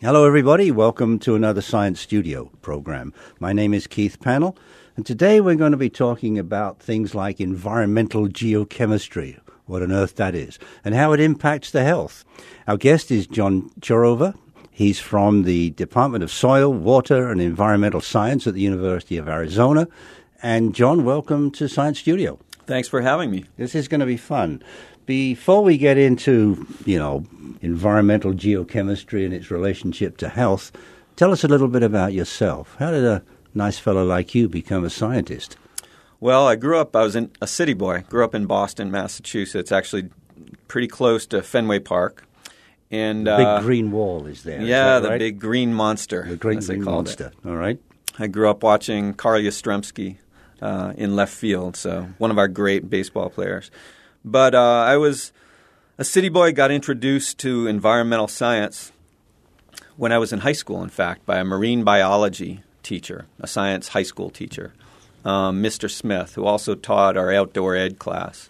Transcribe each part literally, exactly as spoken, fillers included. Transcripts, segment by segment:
Hello, everybody. Welcome to another Science Studio program. My name is Keith Pannell, and today we're going to be talking about things like environmental geochemistry, what on earth that is, and how it impacts the health. Our guest is John Chorova. He's from the Department of Soil, Water, and Environmental Science at the University of Arizona. And John, welcome to Science Studio. Thanks for having me. This is going to be fun. Before we get into, you know, environmental geochemistry and its relationship to health, tell us a little bit about yourself. How did a nice fellow like you become a scientist? Well, I grew up, I was in, a city boy. Grew up in Boston, Massachusetts, actually pretty close to Fenway Park. And the big uh, green wall is there. Yeah, is that the right? big green monster. The great as they green called monster. It. All right. I grew up watching Carl Yastrzemski uh, in left field, so one of our great baseball players. But uh, I was a city boy, got introduced to environmental science when I was in high school, in fact, by a marine biology teacher, a science high school teacher, um, Mister Smith, who also taught our outdoor ed class.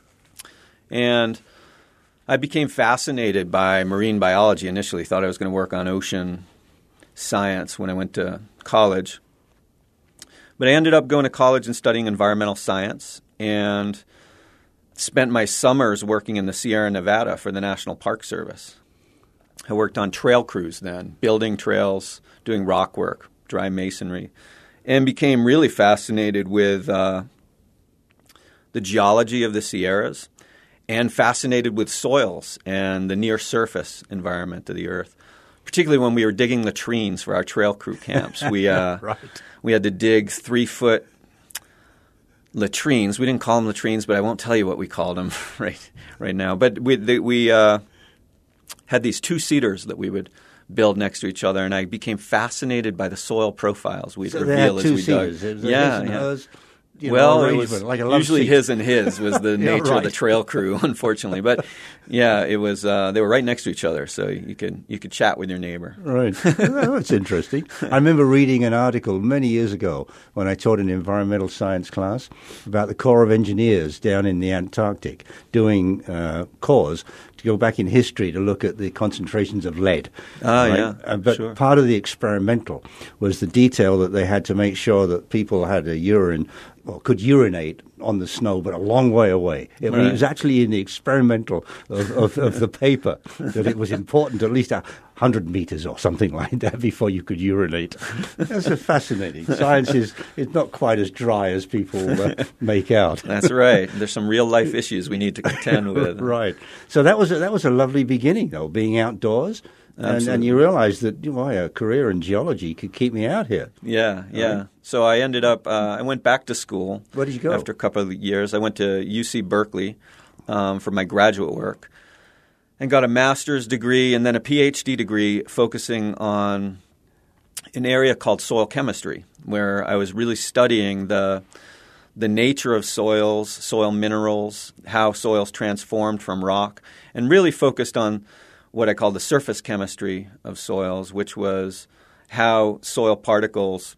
And I became fascinated by marine biology initially, thought I was going to work on ocean science when I went to college. But I ended up going to college and studying environmental science and spent my summers working in the Sierra Nevada for the National Park Service. I worked on trail crews then, building trails, doing rock work, dry masonry, and became really fascinated with uh, the geology of the Sierras and fascinated with soils and the near-surface environment of the Earth, particularly when we were digging latrines for our trail crew camps. We, uh, right. we had to dig three-foot latrines. We didn't call them latrines, but I won't tell you what we called them right right now. But we the, we uh, had these two-seaters that we would build next to each other, and I became fascinated by the soil profiles we'd So reveal as we dug. Yeah, yeah. yeah. You well, know, it was like a love usually seat. his and his was the Yeah, nature right. of the trail crew, unfortunately. But yeah, it was. Uh, they were right next to each other, so you could you could chat with your neighbor. Right. Well, that's interesting. I remember reading an article many years ago when I taught an environmental science class about the Corps of Engineers down in the Antarctic doing uh, cores to go back in history to look at the concentrations of lead. Ah, right? yeah, Uh, but sure. part of the experimental was the detail that they had to make sure that people had a urine or could urinate on the snow, but a long way away. It, Right. it was actually in the experimental of, of, of the paper that it was important at least a hundred meters or something like that before you could urinate. That's a fascinating. Science is, is not quite as dry as people uh, make out. That's right. There's some real life issues we need to contend with. Right. So that was a, that was a lovely beginning, though, being outdoors. And, and you realized that, you know, a career in geology could keep me out here. Yeah, yeah. Right. So I ended up, uh, I went back to school. Where did you go? After a couple of years. I went to U C Berkeley um, for my graduate work and got a master's degree and then a PhD degree focusing on an area called soil chemistry, where I was really studying the the nature of soils, soil minerals, how soils transformed from rock, and really focused on what I call the surface chemistry of soils, which was how soil particles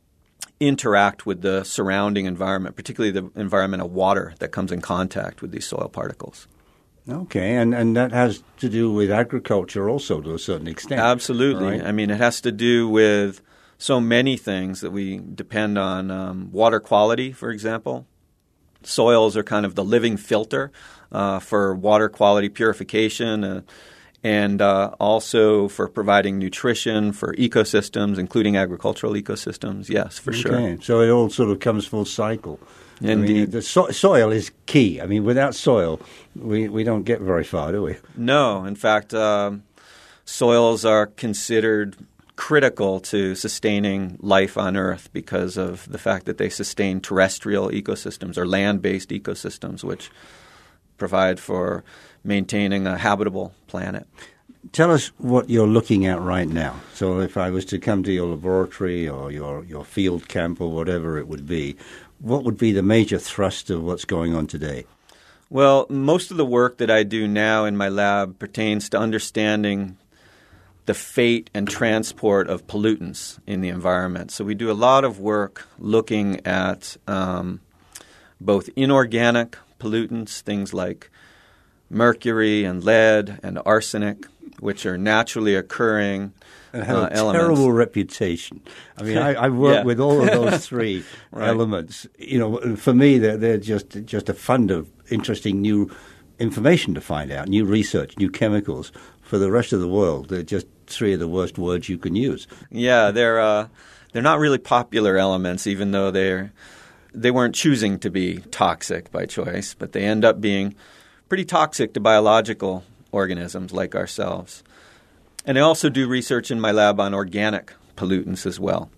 interact with the surrounding environment, particularly the environment of water that comes in contact with these soil particles. Okay, and, and that has to do with agriculture also to a certain extent. Absolutely. Right? I mean, it has to do with so many things that we depend on. Um, water quality, for example. Soils are kind of the living filter uh, for water quality purification, uh, and uh, also for providing nutrition for ecosystems, including agricultural ecosystems. Yes, for sure. Okay, so it all sort of comes full cycle. Indeed. I mean, the so- soil is key. I mean, without soil, we, we don't get very far, do we? No. In fact, um, soils are considered critical to sustaining life on Earth because of the fact that they sustain terrestrial ecosystems or land-based ecosystems, which provide for maintaining a habitable planet. Tell us what you're looking at right now. So if I was to come to your laboratory or your, your field camp or whatever it would be, what would be the major thrust of what's going on today? Well, most of the work that I do now in my lab pertains to understanding the fate and transport of pollutants in the environment. So we do a lot of work looking at um, both inorganic pollutants, things like mercury and lead and arsenic, which are naturally occurring and have uh, a elements. terrible reputation. I mean, I, I work Yeah. with all of those three Right. elements. You know, for me, they're, they're just just a fund of interesting new information to find out, new research, new chemicals. For the rest of the world, they're just three of the worst words you can use. Yeah, they're uh, they're not really popular elements, even though they're they weren't choosing to be toxic by choice, but they end up being pretty toxic to biological organisms like ourselves. And I also do research in my lab on organic pollutants as well.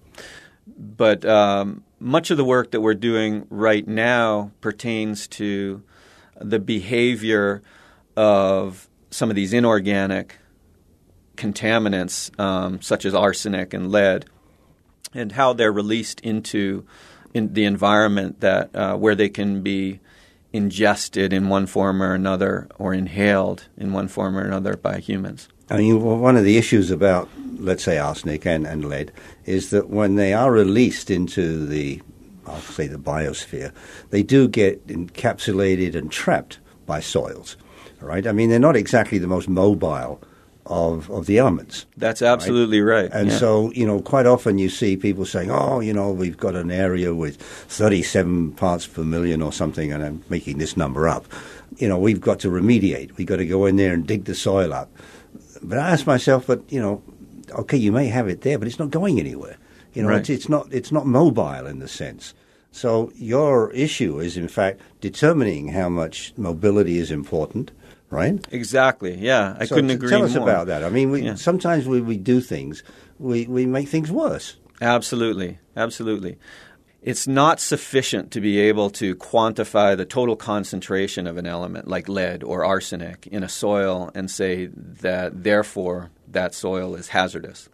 But um, much of the work that we're doing right now pertains to the behavior of some of these inorganic contaminants, um, such as arsenic and lead, and how they're released into in the environment that uh, where they can be ingested in one form or another, or inhaled in one form or another by humans. I mean, one of the issues about, let's say, arsenic and, and lead is that when they are released into the, I'll say, the biosphere, they do get encapsulated and trapped by soils, right? I mean, they're not exactly the most mobile of of the elements. That's absolutely right. right. And yeah. so, you know, quite often you see people saying, oh, you know, we've got an area with thirty-seven parts per million or something, and I'm making this number up. You know, we've got to remediate. We've got to go in there and dig the soil up. But I ask myself, but, you know, okay, you may have it there, but it's not going anywhere. You know, Right. it's, it's not it's not mobile in the sense. So your issue is, in fact, determining how much mobility is important, right? Exactly, yeah. I So couldn't t- agree Tell us more. about that. I mean, we, Yeah. sometimes we, we do things, we, we make things worse. Absolutely, absolutely. It's not sufficient to be able to quantify the total concentration of an element like lead or arsenic in a soil and say that, therefore, that soil is hazardous.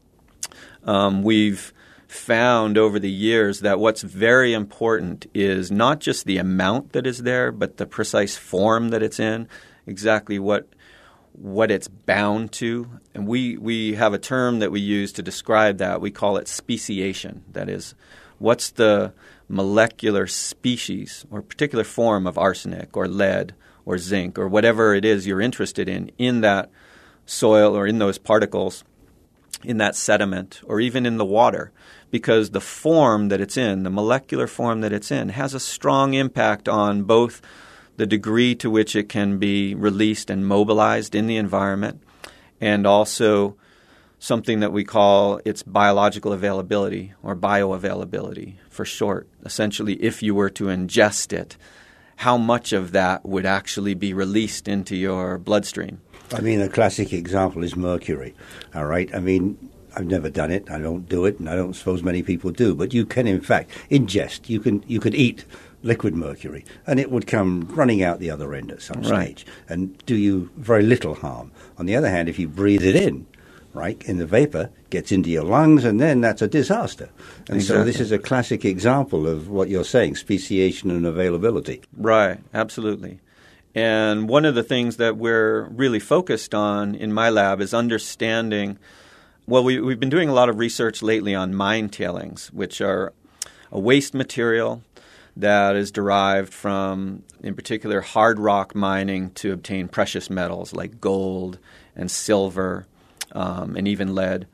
Um, we've found over the years that what's very important is not just the amount that is there, but the precise form that it's in, exactly what what it's bound to. And we, we have a term that we use to describe that. We call it speciation. That is, what's the molecular species or particular form of arsenic or lead or zinc or whatever it is you're interested in in that soil or in those particles, in that sediment, or even in the water, because the form that it's in, the molecular form that it's in, has a strong impact on both the degree to which it can be released and mobilized in the environment, and also something that we call its biological availability, or bioavailability for short. Essentially, if you were to ingest it, how much of that would actually be released into your bloodstream. I mean, a classic example is mercury, all right? I mean, I've never done it. I don't do it, and I don't suppose many people do. But you can, in fact, ingest. You can you could eat liquid mercury, and it would come running out the other end at some Right. stage and do you very little harm. On the other hand, if you breathe it in, right, in the vapor, gets into your lungs, and then that's a disaster. And so this Exactly. is a classic example of what you're saying, speciation and availability. Right, absolutely. And one of the things that we're really focused on in my lab is understanding, well, we, we've been doing a lot of research lately on mine tailings, which are a waste material that is derived from, in particular, hard rock mining to obtain precious metals like gold and silver um, and even lead.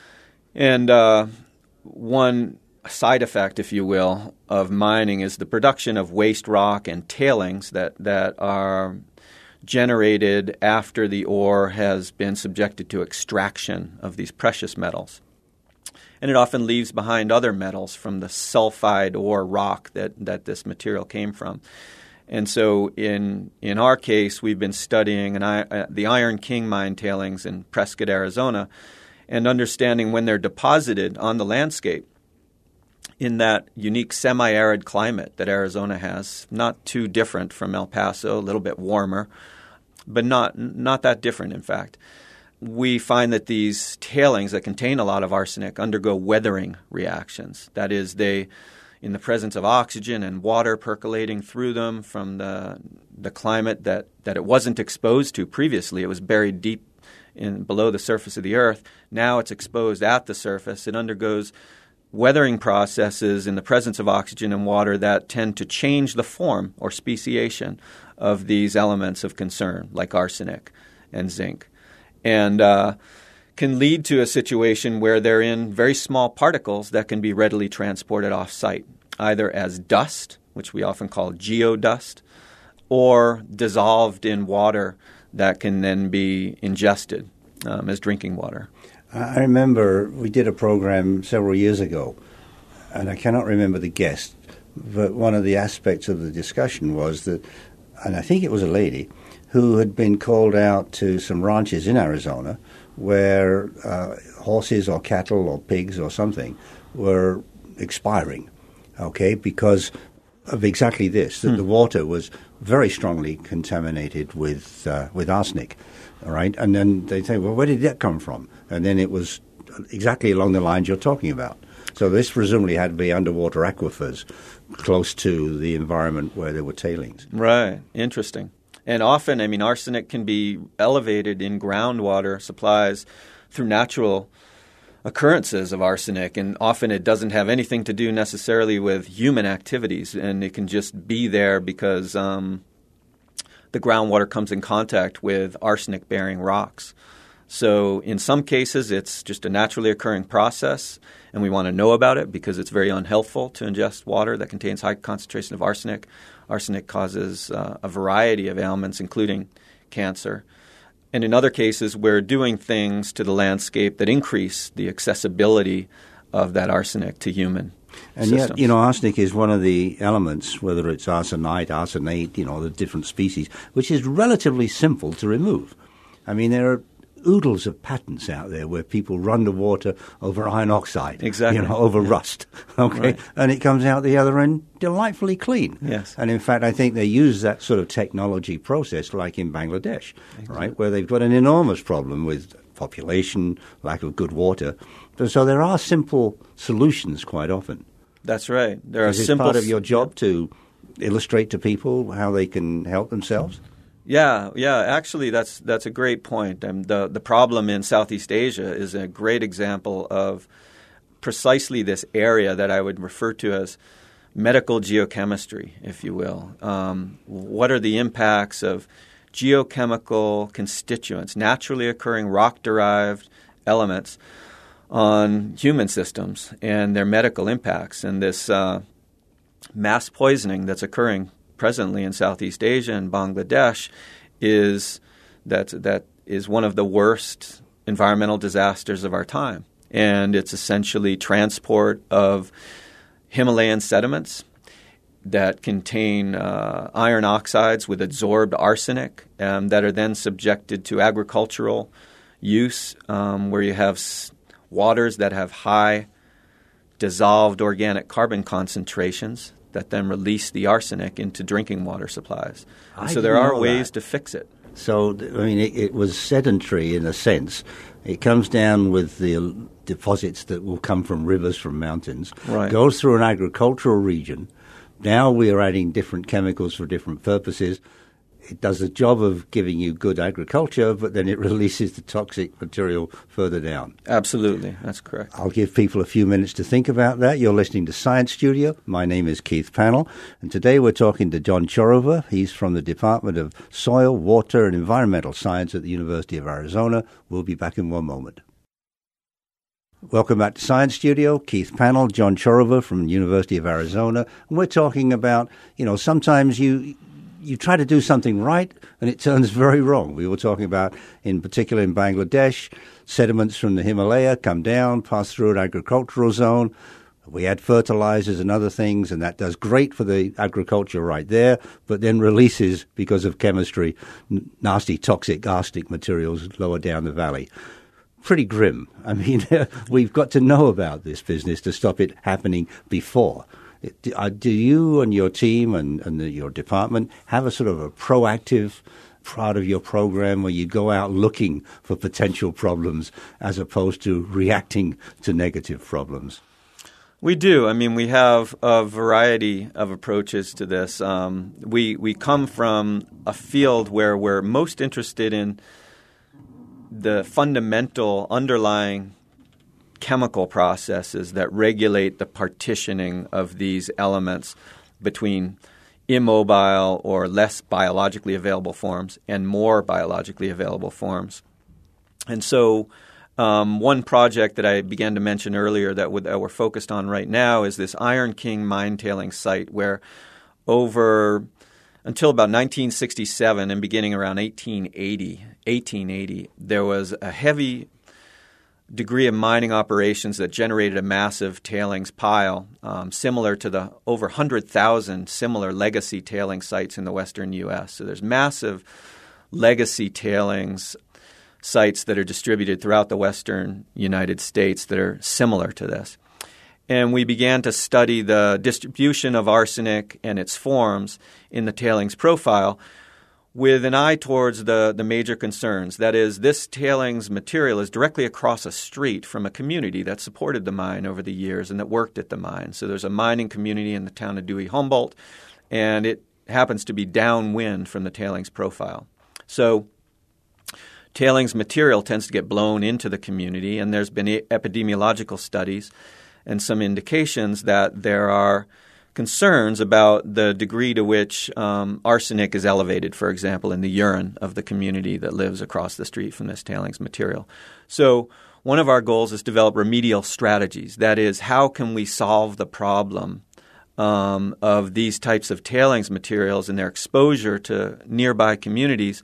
And uh, one side effect, if you will, of mining is the production of waste rock and tailings that, that are generated after the ore has been subjected to extraction of these precious metals. And it often leaves behind other metals from the sulfide ore rock that, that this material came from. And so in in our case, we've been studying an, uh, the Iron King mine tailings in Prescott, Arizona, and understanding when they're deposited on the landscape in that unique semi-arid climate that Arizona has, not too different from El Paso, a little bit warmer, but not not that different, in fact. We find that these tailings that contain a lot of arsenic undergo weathering reactions. That is, they, in the presence of oxygen and water percolating through them from the the climate that, that it wasn't exposed to previously, it was buried deep in below the surface of the earth. Now it's exposed at the surface. It undergoes weathering processes in the presence of oxygen and water that tend to change the form or speciation of these elements of concern, like arsenic and zinc. and uh, can lead to a situation where they're in very small particles that can be readily transported off-site, either as dust, which we often call geodust, or dissolved in water that can then be ingested um, as drinking water. I remember we did a program several years ago, and I cannot remember the guest, but one of the aspects of the discussion was that, and I think it was a lady, who had been called out to some ranches in Arizona where uh, horses or cattle or pigs or something were expiring, okay, because of exactly this, that hmm. the water was very strongly contaminated with uh, with arsenic, all right? And then they say, well, where did that come from? And then it was exactly along the lines you're talking about. So this presumably had to be underwater aquifers close to the environment where there were tailings. Right. Interesting. And often, I mean, arsenic can be elevated in groundwater supplies through natural occurrences of arsenic, and often it doesn't have anything to do necessarily with human activities, and it can just be there because um, the groundwater comes in contact with arsenic-bearing rocks. So in some cases, it's just a naturally occurring process, and we want to know about it because it's very unhelpful to ingest water that contains high concentration of arsenic. Arsenic causes uh, a variety of ailments, including cancer. And in other cases, we're doing things to the landscape that increase the accessibility of that arsenic to human And systems. yet, you know, arsenic is one of the elements, whether it's arsenite, arsenate, you know, the different species, which is relatively simple to remove. I mean, there are oodles of patents out there where people run the water over iron oxide, exactly. you know, over yeah. rust, okay, right. and it comes out the other end delightfully clean. Yes. And in fact, I think they use that sort of technology process like in Bangladesh, exactly. right, where they've got an enormous problem with population, lack of good water. So there are simple solutions quite often. That's right. There are Is simple. Is it part of your job to illustrate to people how they can help themselves? Yeah, yeah. Actually, that's that's a great point. Um, the the problem in Southeast Asia is a great example of precisely this area that I would refer to as medical geochemistry, if you will. Um, what are the impacts of geochemical constituents, naturally occurring rock-derived elements, on human systems and their medical impacts? And this uh, mass poisoning that's occurring presently in Southeast Asia and Bangladesh is that that is one of the worst environmental disasters of our time. And it's essentially transport of Himalayan sediments that contain uh, iron oxides with absorbed arsenic um, that are then subjected to agricultural use um, where you have s- waters that have high dissolved organic carbon concentrations that then release the arsenic into drinking water supplies. And so there are ways that. to fix it. So, I mean, it, it was sedentary in a sense. It comes down with the deposits that will come from rivers, from mountains, right. goes through an agricultural region. Now we are adding different chemicals for different purposes. It does the job of giving you good agriculture, but then it releases the toxic material further down. Absolutely. That's correct. I'll give people a few minutes to think about that. You're listening to Science Studio. My name is Keith Pannell, and today we're talking to John Chorova. He's from the Department of Soil, Water, and Environmental Science at the University of Arizona. We'll be back in one moment. Welcome back to Science Studio. Keith Pannell, John Chorova from the University of Arizona. And we're talking about, you know, sometimes you... you try to do something right, and it turns very wrong. We were talking about, in particular in Bangladesh, sediments from the Himalaya come down, pass through an agricultural zone. We add fertilizers and other things, and that does great for the agriculture right there, but then releases, because of chemistry, n- nasty toxic arsenic materials lower down the valley. Pretty grim. I mean, we've got to know about this business to stop it happening before. Do you and your team and, and the, your department have a sort of a proactive part of your program where you go out looking for potential problems as opposed to reacting to negative problems? We do. I mean, we have a variety of approaches to this. Um, we we come from a field where we're most interested in the fundamental underlying chemical processes that regulate the partitioning of these elements between immobile or less biologically available forms and more biologically available forms. And so um, one project that I began to mention earlier that, w- that we're focused on right now is this Iron King mine tailing site, where over until about nineteen sixty-seven and beginning around eighteen eighty, eighteen eighty, there was a heavy degree of mining operations that generated a massive tailings pile, um, similar to the over one hundred thousand similar legacy tailing sites in the western U S. So there's massive legacy tailings sites that are distributed throughout the western United States that are similar to this. And we began to study the distribution of arsenic and its forms in the tailings profile with an eye towards the, the major concerns. That is, this tailings material is directly across a street from a community that supported the mine over the years and that worked at the mine. So there's a mining community in the town of Dewey-Humboldt, and it happens to be downwind from the tailings profile. So tailings material tends to get blown into the community, and there's been epidemiological studies and some indications that there are concerns about the degree to which um, arsenic is elevated, for example, in the urine of the community that lives across the street from this tailings material. So one of our goals is to develop remedial strategies. That is, how can we solve the problem um, of these types of tailings materials and their exposure to nearby communities,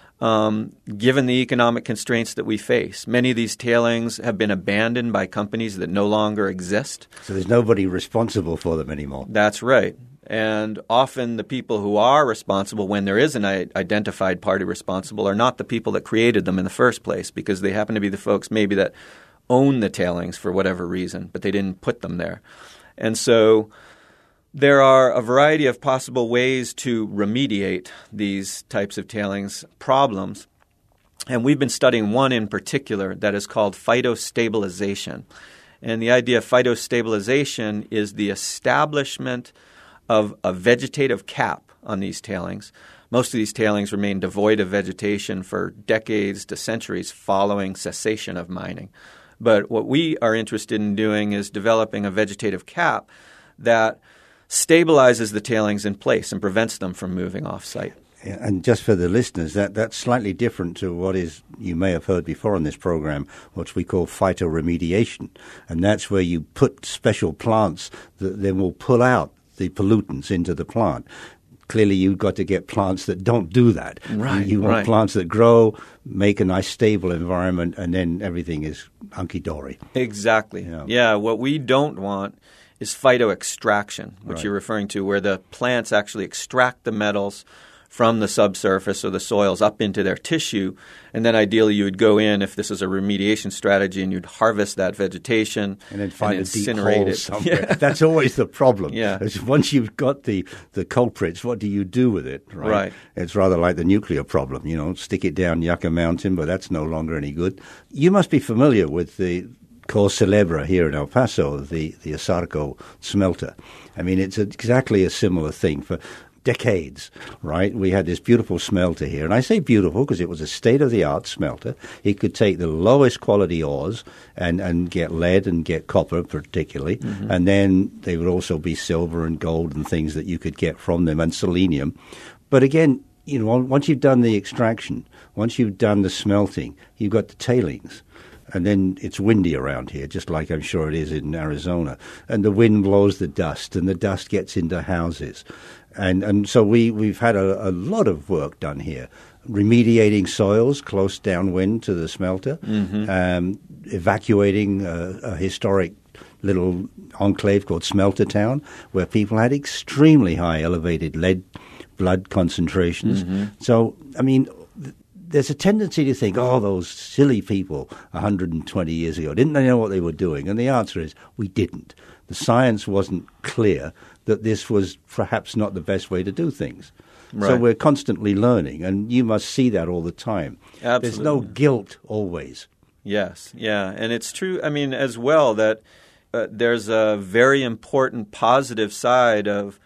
Um, given the economic constraints that we face. Many of these tailings have been abandoned by companies that no longer exist. So there's nobody responsible for them anymore. That's right. And often the people who are responsible, when there is an identified party responsible, are not the people that created them in the first place, because they happen to be the folks maybe that own the tailings for whatever reason, but they didn't put them there. And so there are a variety of possible ways to remediate these types of tailings problems, and we've been studying one in particular that is called phytostabilization. And the idea of phytostabilization is the establishment of a vegetative cap on these tailings. Most of these tailings remain devoid of vegetation for decades to centuries following cessation of mining. But what we are interested in doing is developing a vegetative cap that stabilizes the tailings in place and prevents them from moving off-site. Yeah, and just for the listeners, that, that's slightly different to what is you may have heard before on this program, what we call phytoremediation. And that's where you put special plants that then will pull out the pollutants into the plant. Clearly, you've got to get plants that don't do that. Right, you want right. plants that grow, make a nice stable environment, and then everything is hunky-dory. Exactly. Yeah. yeah, what we don't want is phytoextraction, which Right. you're referring to, where the plants actually extract the metals from the subsurface or the soils up into their tissue, and then ideally you would go in, if this is a remediation strategy, and you'd harvest that vegetation And then find and a deep incinerate hole it. somewhere. Yeah. That's always the problem. Yeah. Is once you've got the, the culprits, what do you do with it? Right? Right. It's rather like the nuclear problem. You know, stick it down Yucca Mountain, but that's no longer any good. You must be familiar with the Cause Célèbre here in El Paso, the, the Asarco smelter. I mean, it's exactly a similar thing. For decades, right? We had this beautiful smelter here. And I say beautiful because it was a state-of-the-art smelter. It could take the lowest quality ores and, and get lead and get copper particularly. Mm-hmm. And then they would also be silver and gold and things that you could get from them, and selenium. But again, you know, once you've done the extraction, once you've done the smelting, you've got the tailings. And then it's windy around here, just like I'm sure it is in Arizona. And the wind blows the dust, and the dust gets into houses. And and so we, we've had a, a lot of work done here, remediating soils close downwind to the smelter, mm-hmm. um, evacuating a, a historic little enclave called Smelter Town, where people had extremely high elevated lead blood concentrations. Mm-hmm. So, I mean, th- there's a tendency to think, oh, those silly people one hundred twenty years ago, didn't they know what they were doing? And the answer is, we didn't. The science wasn't clear that this was perhaps not the best way to do things. Right. So we're constantly learning, and you must see that all the time. Absolutely. There's no guilt always. Yes, yeah. And it's true, I mean, as well, that uh, there's a very important positive side of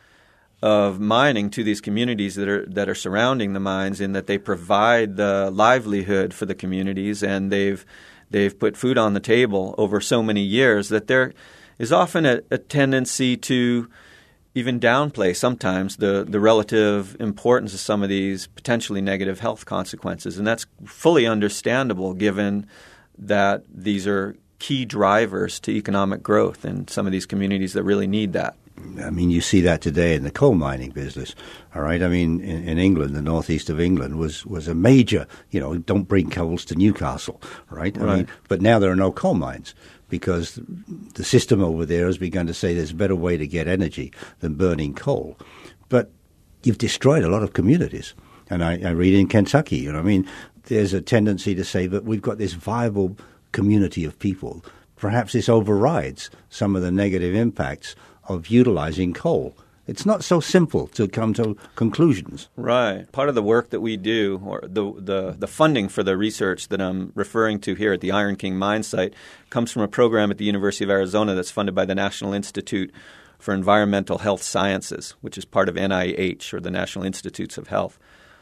of mining to these communities that are that are surrounding the mines, in that they provide the livelihood for the communities, and they've they've put food on the table over so many years that there is often a, a tendency to even downplay sometimes the, the relative importance of some of these potentially negative health consequences. And that's fully understandable given that these are key drivers to economic growth in some of these communities that really need that. I mean, you see that today in the coal mining business, all right? I mean, in, in England, the northeast of England was, was a major, you know, don't bring coals to Newcastle, right? I Right. mean, but now there are no coal mines because the system over there has begun to say there's a better way to get energy than burning coal. But you've destroyed a lot of communities. And I, I read in Kentucky, you know, I mean, there's a tendency to say that we've got this viable community of people. Perhaps this overrides some of the negative impacts of utilizing coal. It's not so simple to come to conclusions. Right. Part of the work that we do, or the, the, the funding for the research that I'm referring to here at the Iron King mine site, comes from a program at the University of Arizona that's funded by the National Institute for Environmental Health Sciences, which is part of N I H, or the National Institutes of Health.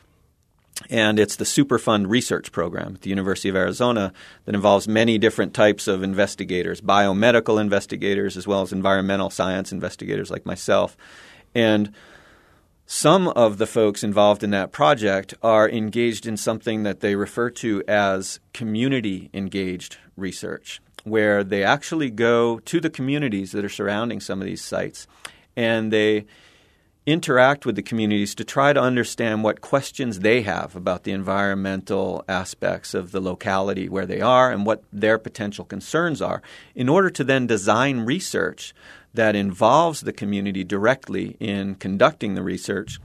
And it's the Superfund research program at the University of Arizona that involves many different types of investigators, biomedical investigators, as well as environmental science investigators like myself. And some of the folks involved in that project are engaged in something that they refer to as community-engaged research, where they actually go to the communities that are surrounding some of these sites, and they interact with the communities to try to understand what questions they have about the environmental aspects of the locality where they are and what their potential concerns are, in order to then design research that involves the community directly in conducting the research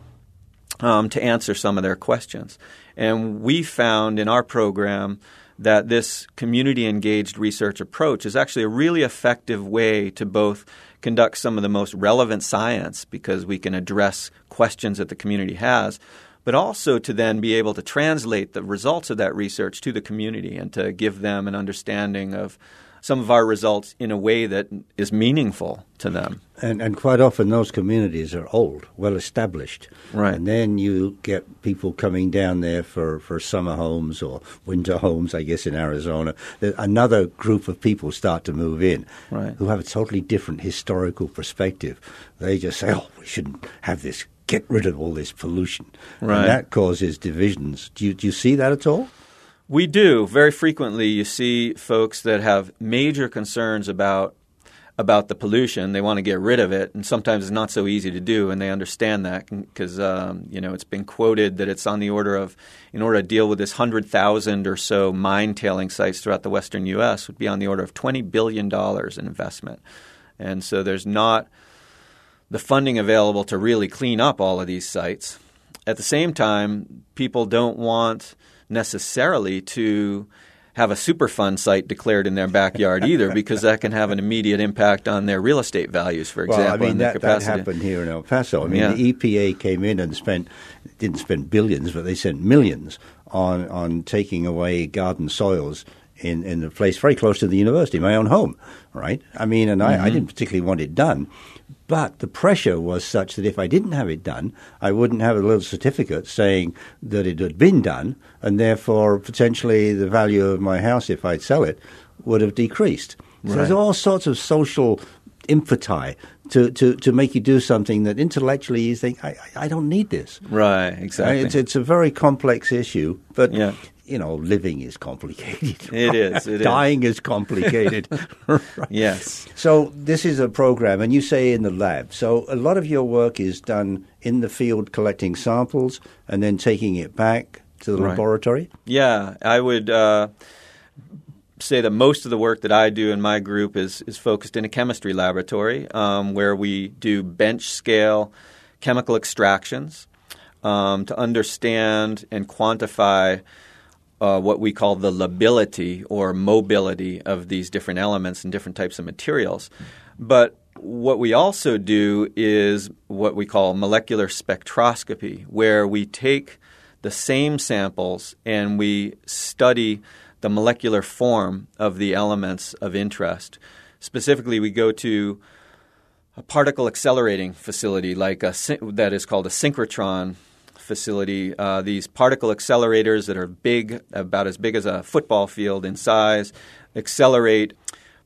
um, to answer some of their questions. And we found in our program that this community-engaged research approach is actually a really effective way to both conduct some of the most relevant science, because we can address questions that the community has, but also to then be able to translate the results of that research to the community and to give them an understanding of some of our results in a way that is meaningful to them. And, and quite often those communities are old, well established. Right. And then you get people coming down there for, for summer homes or winter homes, I guess, in Arizona. Another group of people start to move in Right. who have a totally different historical perspective. They just say, oh, we shouldn't have this, get rid of all this pollution. Right. And that causes divisions. Do you, do you see that at all? We do. Very frequently you see folks that have major concerns about about the pollution. They want to get rid of it, and sometimes it's not so easy to do, and they understand that because um, you know, it's been quoted that it's on the order of, in order to deal with this one hundred thousand or so mine tailing sites throughout the western U S would be on the order of twenty billion dollars in investment. And so there's not the funding available to really clean up all of these sites. At the same time, people don't want necessarily to have a Superfund site declared in their backyard either, because that can have an immediate impact on their real estate values, for example. Well, I mean, and that, the that capacity. happened here in El Paso. I mean, Yeah. the E P A came in and spent, didn't spend billions, but they spent millions on, on taking away garden soils in, in a place very close to the university, my own home, right? I mean, and I, mm-hmm. I didn't particularly want it done. But the pressure was such that if I didn't have it done, I wouldn't have a little certificate saying that it had been done, and therefore potentially the value of my house, if I'd sell it, would have decreased. Right. So there's all sorts of social impeti to, to, to make you do something that intellectually you think, I, I don't need this. Right, exactly. It's, it's a very complex issue, but yeah. you know, living is complicated. It is. It Dying is. is complicated. Right. Yes. So this is a program, and you say in the lab. So a lot of your work is done in the field collecting samples and then taking it back to the Right. laboratory? Yeah, I would uh, say that most of the work that I do in my group is, is focused in a chemistry laboratory um, where we do bench scale chemical extractions um, to understand and quantify Uh, what we call the lability or mobility of these different elements and different types of materials. But what we also do is what we call molecular spectroscopy, where we take the same samples and we study the molecular form of the elements of interest. Specifically, we go to a particle accelerating facility like a, that is called a synchrotron facility. Uh, these particle accelerators that are big, about as big as a football field in size, accelerate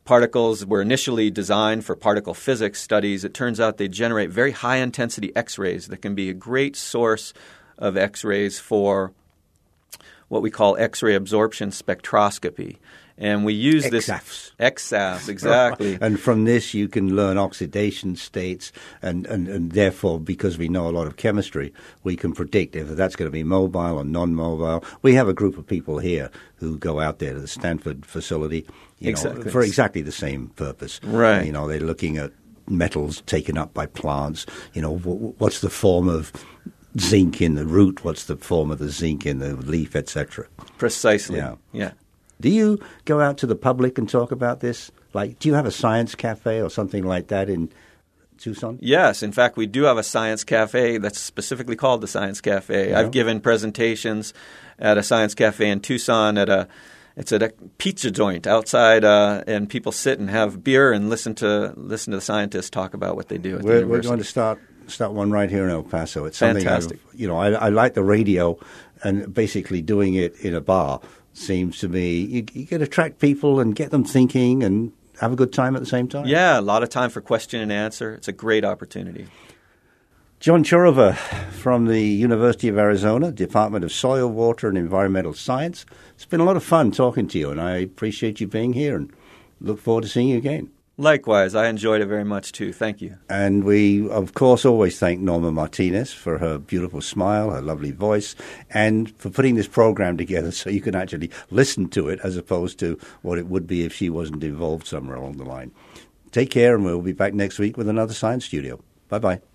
particles were initially designed for particle physics studies, it turns out they generate very high-intensity X-rays that can be a great source of X-rays for what we call X-ray absorption spectroscopy. And we use X this A Fs. X A Fs, exactly. And from this, you can learn oxidation states, and, and, and therefore, because we know a lot of chemistry, we can predict if that's going to be mobile or non-mobile. We have a group of people here who go out there to the Stanford facility, you Exactly. know, for exactly the same purpose. Right. You know, they're looking at metals taken up by plants. You know, w- what's the form of zinc in the root? What's the form of the zinc in the leaf, et cetera. Precisely. Yeah. Yeah. Do you go out to the public and talk about this? Like, do you have a science cafe or something like that in Tucson? Yes. In fact, we do have a science cafe that's specifically called the Science Cafe. Yeah. I've given presentations at a science cafe in Tucson at a it's at a pizza joint outside, uh, and people sit and have beer and listen to listen to the scientists talk about what they do at the We're, we're university. going to start start one right here in El Paso. It's something Fantastic. I've, you know, I, I like the radio, and basically doing it in a bar seems to me you, you can attract people and get them thinking and have a good time at the same time. Yeah, a lot of time for question and answer. It's a great opportunity. John Churova from the University of Arizona, Department of Soil, Water, and Environmental Science. It's been a lot of fun talking to you, and I appreciate you being here and look forward to seeing you again. Likewise, I enjoyed it very much too. Thank you. And we, of course, always thank Norma Martinez for her beautiful smile, her lovely voice, and for putting this program together so you can actually listen to it as opposed to what it would be if she wasn't involved somewhere along the line. Take care, and we'll be back next week with another Science Studio. Bye-bye.